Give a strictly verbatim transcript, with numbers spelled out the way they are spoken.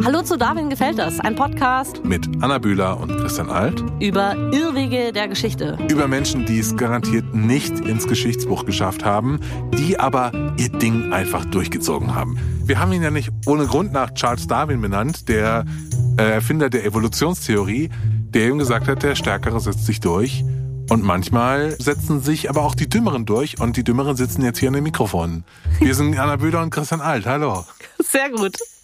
Hallo zu Darwin gefällt das, ein Podcast mit Anna Bühler und Christian Alt über Irrwege der Geschichte. Über Menschen, die es garantiert nicht ins Geschichtsbuch geschafft haben, die aber ihr Ding einfach durchgezogen haben. Wir haben ihn ja nicht ohne Grund nach Charles Darwin benannt, der äh, Erfinder der Evolutionstheorie, der ihm gesagt hat, der Stärkere setzt sich durch. Und manchmal setzen sich aber auch die Dümmeren durch und die Dümmeren sitzen jetzt hier an den Mikrofonen. Wir sind Anna Bühler und Christian Alt. Hallo. Sehr gut.